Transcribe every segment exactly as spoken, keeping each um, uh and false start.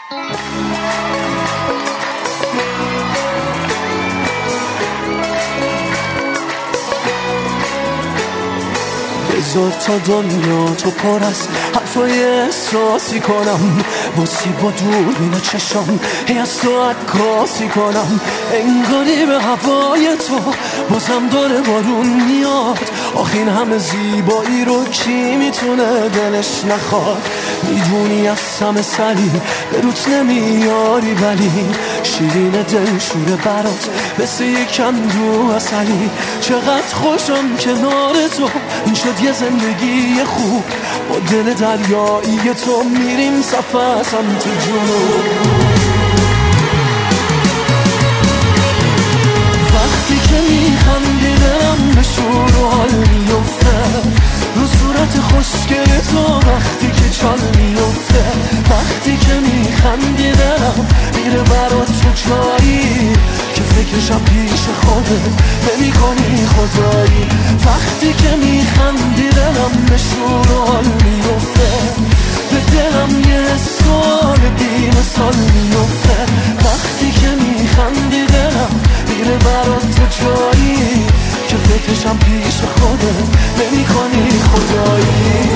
بذار تا دنیا تو پر از حرفای احساسی کنم، باسی با دوربین چشم هی از تو عکاسی کنم، انگاری به هوای تو بازم داره بارون میاد. آخه این همه زیبایی رو کی میتونه دلش نخواد؟ میدونی از همه سری به روت نمیاری، ولی شیرین دلشوره برات مثل یک کندو عسلی. چقدر خوشم کنار تو، این شد یه زندگی خوب. با دل دریایی تو میریم سفر سمت جنوب. وقتی که میخندی دلم به شور و حال میفته، رو صورت خوشگل تو وقتی که چال میفته. وقتی که میخندی دلم میره برات تو جایی که فکرشم پیش خودت نمی کنی خدایی. وقتی که میخندی دلم به شور و حال میفته، به دلم یه سوال بی مثال میفته. وقتی که میخندی دلم میره برات تو جایی که فکرشم پیش خودت نمی کنی خدایی.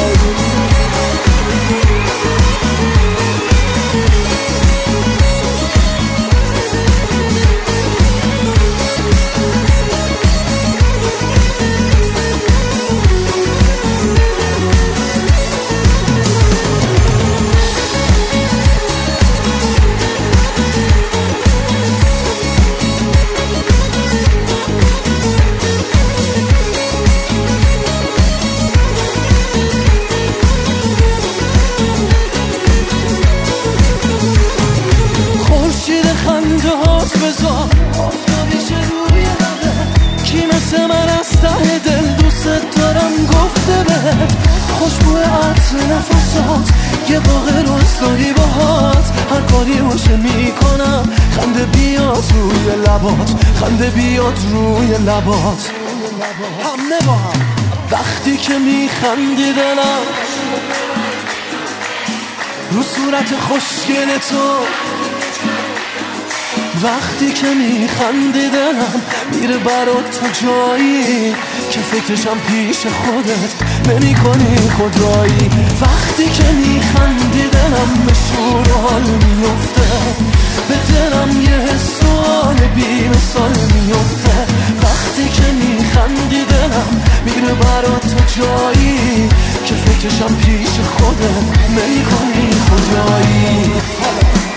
بذار آفتابیش روی لبه، کی مثل من از ته دل دوست دارم گفته بهت. خوشبو عطر نفسات یه باغ روستایی باهات، هر کاری باشه میکنم خنده بیاد روی لبات، خنده بیاد روی لبات. همه با هم وقتی که میخندی دلم رو صورت خوشگل تو، وقتی که میخندی دلم میره برات تو جایی که فکرشم پیش خودت نمی کنی خدایی. وقتی که میخندی دلم به شور و حال میفته، به دلم یه سوال بی مثال میفته. وقتی که میخندی دلم میره برات تو جایی که فکرشم پیش خودت نمی کنی خدایی.